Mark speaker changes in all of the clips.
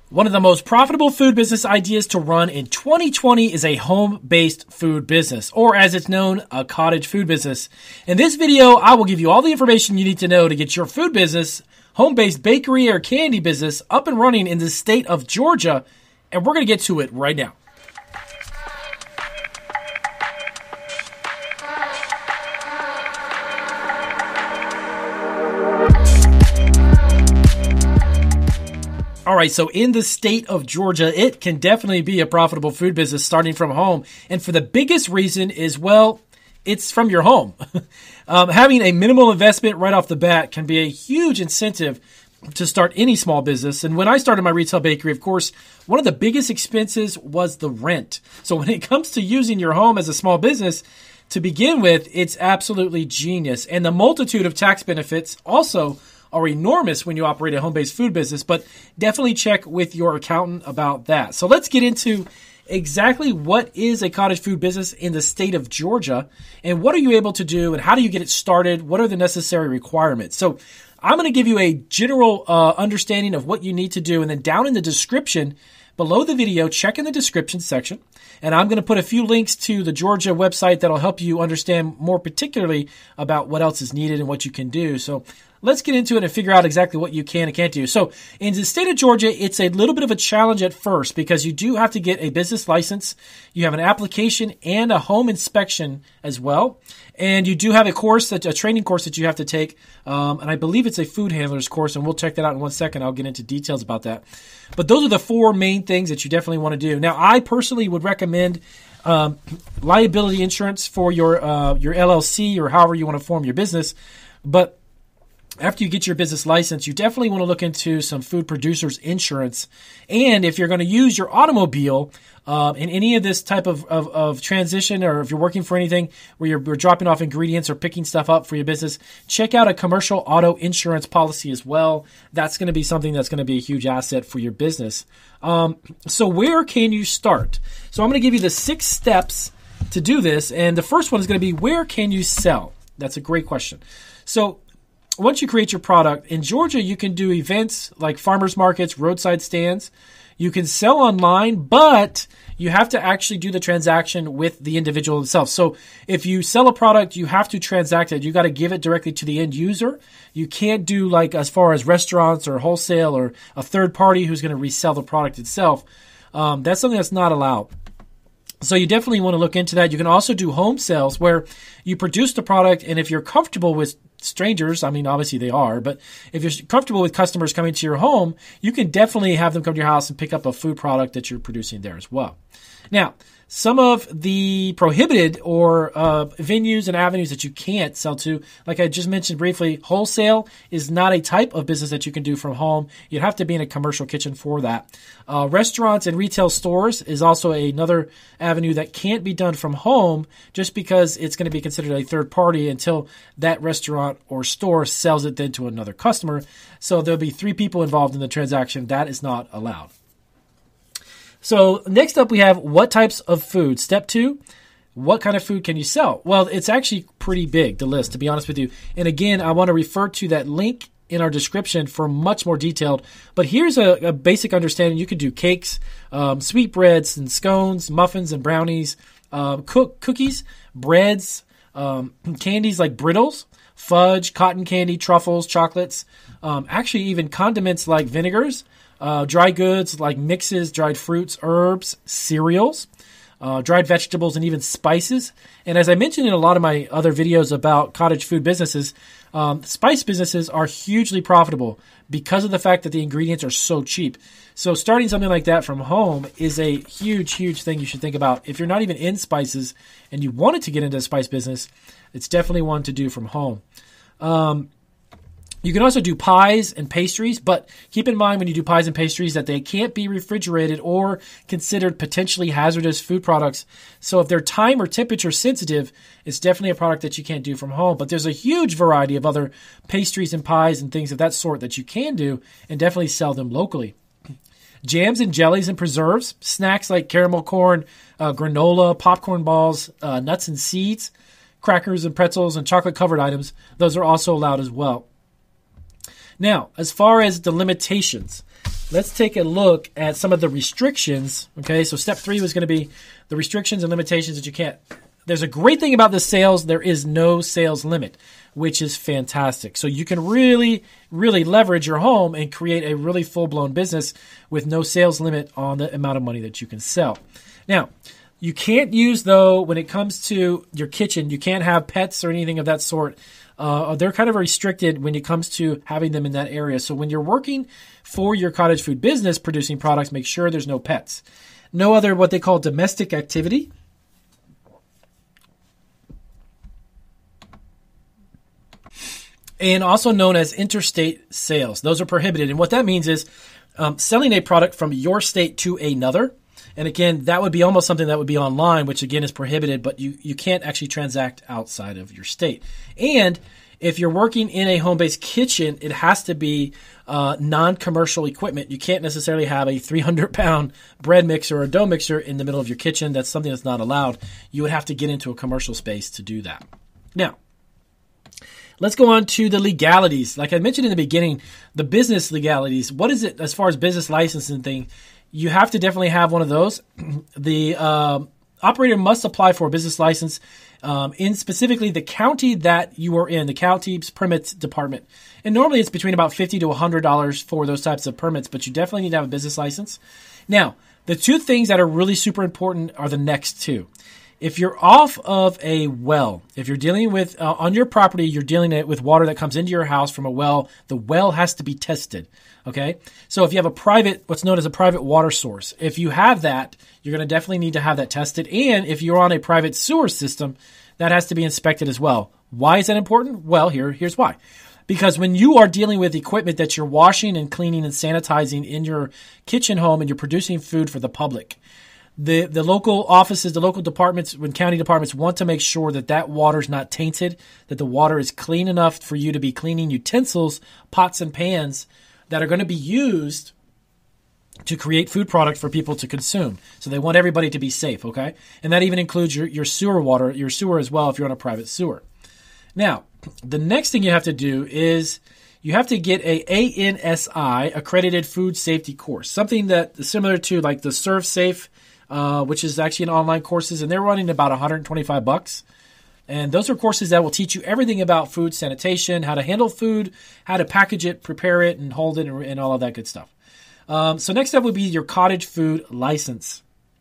Speaker 1: One of the most profitable food business ideas to run in 2020 is a home-based food business, or as it's known, a cottage food business. In this video, I will give you all the information you need to know to get your food business, home-based bakery or candy business up and running in the state of Georgia, and we're going to get to it right now. All right, so in the state of Georgia, it can definitely be a profitable food business starting from home. And for the biggest reason is, well, it's from your home. Having a minimal investment right off the bat can be a huge incentive to start any small business. And when I started my retail bakery, of course, one of the biggest expenses was the rent. So when it comes to using your home as a small business, to begin with, it's absolutely genius. And the multitude of tax benefits also are enormous when you operate a home-based food business, but definitely check with your accountant about that. So let's get into exactly what is a cottage food business in the state of Georgia, and what are you able to do, and how do you get it started? What are the necessary requirements? So I'm going to give you a general understanding of what you need to do, and then down in the description below the video, check in the description section, and I'm going to put a few links to the Georgia website that'll help you understand more particularly about what else is needed and what you can do. So let's get into it and figure out exactly what you can and can't do. So in the state of Georgia, it's a little bit of a challenge at first because you do have to get a business license. You have an application and a home inspection as well. And you do have a training course that you have to take. And I believe it's a food handler's course, and we'll check that out in 1 second. I'll get into details about that. But those are the four main things that you definitely want to do. Now, I personally would recommend liability insurance for your LLC or however you want to form your business. But after you get your business license, you definitely want to look into some food producers insurance. And if you're going to use your automobile in any of this type of transition, or if you're working for anything where you're dropping off ingredients or picking stuff up for your business, check out a commercial auto insurance policy as well. That's going to be something that's going to be a huge asset for your business. So where can you start? So I'm going to give you the 6 steps to do this. And the first one is going to be, where can you sell? That's a great question. So once you create your product, in Georgia, you can do events like farmers markets, roadside stands. You can sell online, but you have to actually do the transaction with the individual themselves. So if you sell a product, you have to transact it. You got to give it directly to the end user. You can't do like as far as restaurants or wholesale or a third party who's going to resell the product itself. That's something that's not allowed. So you definitely want to look into that. You can also do home sales where you produce the product, and if you're comfortable with strangers, I mean, obviously they are, but if you're comfortable with customers coming to your home, you can definitely have them come to your house and pick up a food product that you're producing there as well. Now, some of the prohibited or venues and avenues that you can't sell to, like I just mentioned briefly, wholesale is not a type of business that you can do from home. You'd have to be in a commercial kitchen for that. Restaurants and retail stores is also another avenue that can't be done from home just because it's going to be considered a third party until that restaurant or store sells it then to another customer. So there'll be 3 people involved in the transaction. That is not allowed. So next up, we have what types of food. Step 2, what kind of food can you sell? Well, it's actually pretty big, the list, to be honest with you. And again, I want to refer to that link in our description for much more detailed. But here's a basic understanding. You could do cakes, sweetbreads and scones, muffins and brownies, cookies, breads, candies like brittles, fudge, cotton candy, truffles, chocolates, actually even condiments like vinegars, dry goods like mixes, dried fruits, herbs, cereals, dried vegetables, and even spices. And as I mentioned in a lot of my other videos about cottage food businesses, spice businesses are hugely profitable because of the fact that the ingredients are so cheap. So starting something like that from home is a huge, huge thing you should think about. If you're not even in spices and you wanted to get into a spice business, it's definitely one to do from home. You can also do pies and pastries, but keep in mind when you do pies and pastries that they can't be refrigerated or considered potentially hazardous food products. So if they're time or temperature sensitive, it's definitely a product that you can't do from home. But there's a huge variety of other pastries and pies and things of that sort that you can do and definitely sell them locally. Jams and jellies and preserves, snacks like caramel corn, granola, popcorn balls, nuts and seeds, crackers and pretzels, and chocolate-covered items, those are also allowed as well. Now, as far as the limitations, let's take a look at some of the restrictions. Okay, so step 3 was going to be the restrictions and limitations that you can't. There's a great thing about the sales. There is no sales limit, which is fantastic. So you can really, really leverage your home and create a really full-blown business with no sales limit on the amount of money that you can sell. Now, you can't use, though, when it comes to your kitchen, you can't have pets or anything of that sort. They're kind of restricted when it comes to having them in that area. So when you're working for your cottage food business producing products, make sure there's no pets. No other what they call domestic activity. And also known as interstate sales. Those are prohibited. And what that means is selling a product from your state to another. And again, that would be almost something that would be online, which again is prohibited, but you can't actually transact outside of your state. And if you're working in a home-based kitchen, it has to be non-commercial equipment. You can't necessarily have a 300-pound bread mixer or a dough mixer in the middle of your kitchen. That's something that's not allowed. You would have to get into a commercial space to do that. Now, let's go on to the legalities. Like I mentioned in the beginning, the business legalities. What is it as far as business licensing thing? You have to definitely have one of those. The operator must apply for a business license in specifically the county that you are in, the county's permits department. And normally it's between about $50 to $100 for those types of permits, but you definitely need to have a business license. Now, the two things that are really super important are the next two. If you're off of a well, if you're dealing with, on your property, you're dealing with water that comes into your house from a well, the well has to be tested, okay? So if you have a private, what's known as a private water source, if you have that, you're going to definitely need to have that tested. And if you're on a private sewer system, that has to be inspected as well. Why is that important? Well, here's why. Because when you are dealing with equipment that you're washing and cleaning and sanitizing in your kitchen home and you're producing food for the public, the local offices, the local departments, when county departments want to make sure that that water is not tainted, that the water is clean enough for you to be cleaning utensils, pots and pans that are going to be used to create food product for people to consume. So they want everybody to be safe, okay? And that even includes your sewer water, your sewer as well if you're on a private sewer. Now, the next thing you have to do is you have to get a ANSI, accredited food safety course, something that is similar to like the ServSafe, which is actually an online courses, and they're running about $125. And those are courses that will teach you everything about food sanitation, how to handle food, how to package it, prepare it, and hold it, and all of that good stuff. So next up would be your cottage food license.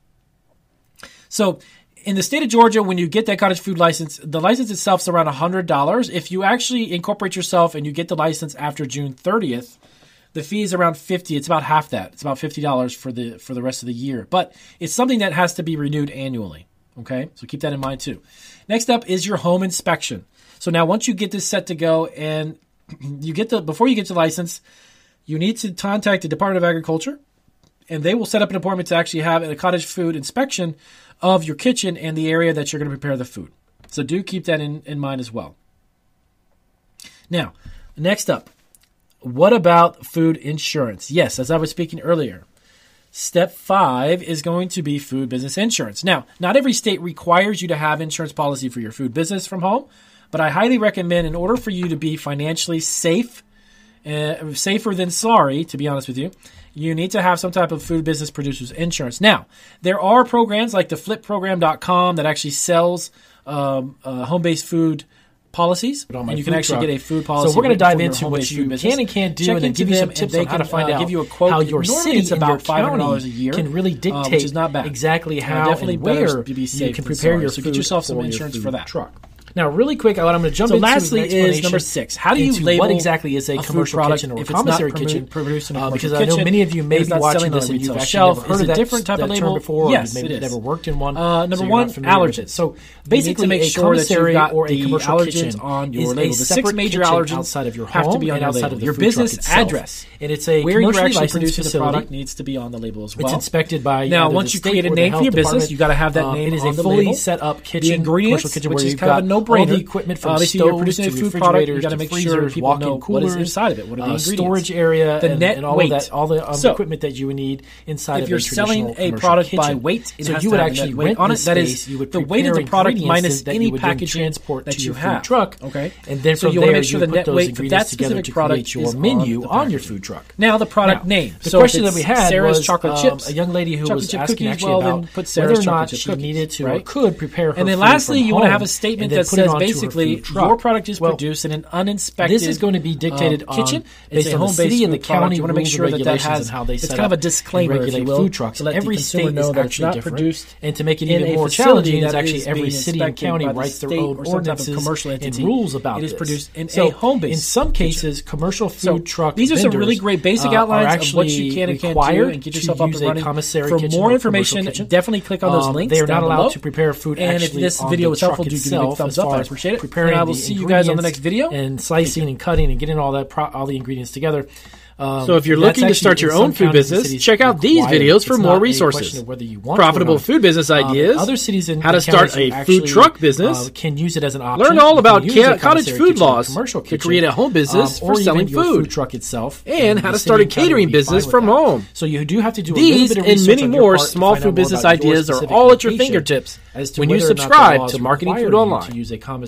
Speaker 1: So in the state of Georgia, when you get that cottage food license, the license itself is around $100. If you actually incorporate yourself and you get the license after June 30th, the fee is around $50. It's about half that. It's about $50 for the rest of the year. But it's something that has to be renewed annually. Okay, so keep that in mind too. Next up is your home inspection. So now once you get this set to go and before you get the license, you need to contact the Department of Agriculture, and they will set up an appointment to actually have a cottage food inspection of your kitchen and the area that you're going to prepare the food. So do keep that in mind as well. Now, next up, what about food insurance? Yes, as I was speaking earlier, step 5 is going to be food business insurance. Now, not every state requires you to have insurance policy for your food business from home, but I highly recommend, in order for you to be financially safe, safer than sorry, to be honest with you, you need to have some type of food business producers insurance. Now, there are programs like the flipprogram.com that actually sells home-based food policies, and you can actually get a food policy.
Speaker 2: So we're going to dive into what you can and can't do, and then give you some tips on how to find out,
Speaker 1: give you a quote,
Speaker 2: how your city
Speaker 1: it's about $500 a
Speaker 2: a
Speaker 1: year
Speaker 2: can really dictate
Speaker 1: which is not bad.
Speaker 2: Exactly how
Speaker 1: definitely
Speaker 2: and where
Speaker 1: to be safe
Speaker 2: you can
Speaker 1: than
Speaker 2: prepare
Speaker 1: sorry.
Speaker 2: your
Speaker 1: So
Speaker 2: food.
Speaker 1: get yourself some
Speaker 2: for your
Speaker 1: insurance
Speaker 2: food
Speaker 1: for that.
Speaker 2: truck. Now, really quick, what I'm going to jump into
Speaker 1: lastly
Speaker 2: an
Speaker 1: is
Speaker 2: explanation
Speaker 1: number 6. How do you
Speaker 2: into
Speaker 1: label
Speaker 2: what exactly is a
Speaker 1: food
Speaker 2: commercial
Speaker 1: product
Speaker 2: kitchen or a
Speaker 1: if it's not
Speaker 2: commissary kitchen?
Speaker 1: produced in a commercial
Speaker 2: Because I know
Speaker 1: kitchen,
Speaker 2: many of you may
Speaker 1: it's
Speaker 2: be
Speaker 1: not
Speaker 2: watching
Speaker 1: selling on
Speaker 2: this
Speaker 1: a
Speaker 2: and you've
Speaker 1: retail
Speaker 2: actually
Speaker 1: shelf.
Speaker 2: never heard
Speaker 1: Is
Speaker 2: of
Speaker 1: it
Speaker 2: that
Speaker 1: different type of
Speaker 2: term
Speaker 1: label?
Speaker 2: before.
Speaker 1: Yes,
Speaker 2: or maybe
Speaker 1: it is.
Speaker 2: never worked in one.
Speaker 1: Number
Speaker 2: so you're
Speaker 1: one,
Speaker 2: not familiar with
Speaker 1: allergens.
Speaker 2: it. So
Speaker 1: You need
Speaker 2: basically,
Speaker 1: to make
Speaker 2: a
Speaker 1: sure that you've
Speaker 2: commissary
Speaker 1: got
Speaker 2: or a
Speaker 1: the
Speaker 2: commercial
Speaker 1: allergens
Speaker 2: kitchen
Speaker 1: on your
Speaker 2: is
Speaker 1: label.
Speaker 2: a
Speaker 1: The 6
Speaker 2: separate
Speaker 1: major
Speaker 2: kitchen
Speaker 1: allergens
Speaker 2: outside of your
Speaker 1: have to
Speaker 2: home
Speaker 1: be on
Speaker 2: and
Speaker 1: your
Speaker 2: outside
Speaker 1: label.
Speaker 2: of the
Speaker 1: Your
Speaker 2: food truck
Speaker 1: business
Speaker 2: itself.
Speaker 1: address,
Speaker 2: and it's a
Speaker 1: where you're
Speaker 2: commercially
Speaker 1: actually
Speaker 2: licensed
Speaker 1: producing the
Speaker 2: facility.
Speaker 1: product, needs to be on the label as well.
Speaker 2: It's inspected by
Speaker 1: now,
Speaker 2: either
Speaker 1: once
Speaker 2: the
Speaker 1: you
Speaker 2: state
Speaker 1: create a
Speaker 2: or the
Speaker 1: name for
Speaker 2: health
Speaker 1: your business,
Speaker 2: department.
Speaker 1: you got to have that name
Speaker 2: It is
Speaker 1: on
Speaker 2: a
Speaker 1: the
Speaker 2: fully
Speaker 1: label.
Speaker 2: set up
Speaker 1: The
Speaker 2: kitchen,
Speaker 1: ingredients,
Speaker 2: commercial kitchen,
Speaker 1: which
Speaker 2: where
Speaker 1: is
Speaker 2: you've
Speaker 1: kind of a
Speaker 2: got
Speaker 1: no-brainer.
Speaker 2: All the equipment from stoves to
Speaker 1: food product, you
Speaker 2: refrigerators
Speaker 1: got to
Speaker 2: to
Speaker 1: make sure
Speaker 2: freezers,
Speaker 1: people know
Speaker 2: walk-in coolers,
Speaker 1: what is inside of it. What are the ingredients?
Speaker 2: Storage area,
Speaker 1: the net
Speaker 2: and all
Speaker 1: weight.
Speaker 2: of that, all the equipment that you would need inside of a traditional
Speaker 1: selling a product by weight,
Speaker 2: so you would actually rent
Speaker 1: on it.
Speaker 2: That
Speaker 1: is
Speaker 2: the weight of the product minus any package transport
Speaker 1: that you
Speaker 2: have. Truck,
Speaker 1: okay,
Speaker 2: and then
Speaker 1: so
Speaker 2: from
Speaker 1: you want to
Speaker 2: there
Speaker 1: make sure
Speaker 2: you
Speaker 1: the
Speaker 2: put
Speaker 1: net
Speaker 2: those
Speaker 1: weight for that
Speaker 2: ingredients together
Speaker 1: specific
Speaker 2: to
Speaker 1: product
Speaker 2: create your
Speaker 1: is
Speaker 2: menu on your food truck.
Speaker 1: Now the product name.
Speaker 2: The question that we had
Speaker 1: Sarah's
Speaker 2: was
Speaker 1: chocolate chips.
Speaker 2: A young lady who was asking actually about
Speaker 1: put
Speaker 2: whether
Speaker 1: Sarah's
Speaker 2: or not
Speaker 1: chocolate
Speaker 2: she
Speaker 1: chip
Speaker 2: needed to
Speaker 1: cookies,
Speaker 2: or could prepare her
Speaker 1: and then
Speaker 2: food
Speaker 1: lastly,
Speaker 2: from
Speaker 1: you want to
Speaker 2: home
Speaker 1: have a statement
Speaker 2: and
Speaker 1: that
Speaker 2: then put it
Speaker 1: says
Speaker 2: onto her
Speaker 1: basically
Speaker 2: food truck.
Speaker 1: your product is produced in an uninspected.
Speaker 2: This is going to be dictated
Speaker 1: kitchen.
Speaker 2: It's
Speaker 1: a
Speaker 2: home city and the county.
Speaker 1: You want to make sure that has
Speaker 2: how they
Speaker 1: it's
Speaker 2: set
Speaker 1: kind of a
Speaker 2: up
Speaker 1: disclaimer,
Speaker 2: and regulate food trucks.
Speaker 1: to let
Speaker 2: every
Speaker 1: the consumer
Speaker 2: state
Speaker 1: know
Speaker 2: is
Speaker 1: that it's
Speaker 2: actually
Speaker 1: not
Speaker 2: different.
Speaker 1: produced
Speaker 2: And to make it
Speaker 1: in
Speaker 2: even
Speaker 1: a
Speaker 2: more
Speaker 1: facility
Speaker 2: challenging, is
Speaker 1: that
Speaker 2: actually
Speaker 1: is
Speaker 2: every
Speaker 1: being
Speaker 2: city and
Speaker 1: inspected
Speaker 2: county
Speaker 1: by the
Speaker 2: writes their
Speaker 1: state
Speaker 2: own
Speaker 1: or some type of
Speaker 2: ordinances
Speaker 1: commercial
Speaker 2: and
Speaker 1: entity.
Speaker 2: rules about
Speaker 1: It is
Speaker 2: this.
Speaker 1: produced in
Speaker 2: So
Speaker 1: a home-based
Speaker 2: in some
Speaker 1: kitchen.
Speaker 2: cases, commercial food truck
Speaker 1: these are some really
Speaker 2: vendors,
Speaker 1: great basic
Speaker 2: are
Speaker 1: outlines of what you can and can't do,
Speaker 2: required
Speaker 1: and get
Speaker 2: to
Speaker 1: yourself up
Speaker 2: use
Speaker 1: and
Speaker 2: a
Speaker 1: running.
Speaker 2: commissary
Speaker 1: For
Speaker 2: kitchen
Speaker 1: more
Speaker 2: or
Speaker 1: information,
Speaker 2: commercial kitchen.
Speaker 1: definitely click on those links.
Speaker 2: They are not
Speaker 1: down
Speaker 2: allowed
Speaker 1: below.
Speaker 2: to prepare food
Speaker 1: And if
Speaker 2: actually
Speaker 1: this
Speaker 2: on
Speaker 1: video
Speaker 2: the
Speaker 1: was helpful,
Speaker 2: truck
Speaker 1: do give me a big
Speaker 2: itself,
Speaker 1: thumbs
Speaker 2: as
Speaker 1: up.
Speaker 2: far
Speaker 1: I
Speaker 2: as
Speaker 1: appreciate it.
Speaker 2: preparing
Speaker 1: And I will
Speaker 2: the
Speaker 1: see you guys on the
Speaker 2: ingredients
Speaker 1: next video.
Speaker 2: and slicing and cutting and getting all the ingredients together.
Speaker 3: So if you're looking to start your own food business, check out these videos for more resources. Profitable food business ideas,
Speaker 2: other cities
Speaker 3: how to start a food truck business,
Speaker 2: can use it as an option.
Speaker 3: learn all about cottage food
Speaker 2: kitchen,
Speaker 3: laws to create a home business for selling food,
Speaker 2: truck itself,
Speaker 3: and how to start a catering business from home.
Speaker 2: So you do have to do
Speaker 3: these and many more small food business ideas are all at your fingertips when you subscribe to Marketing Food Online.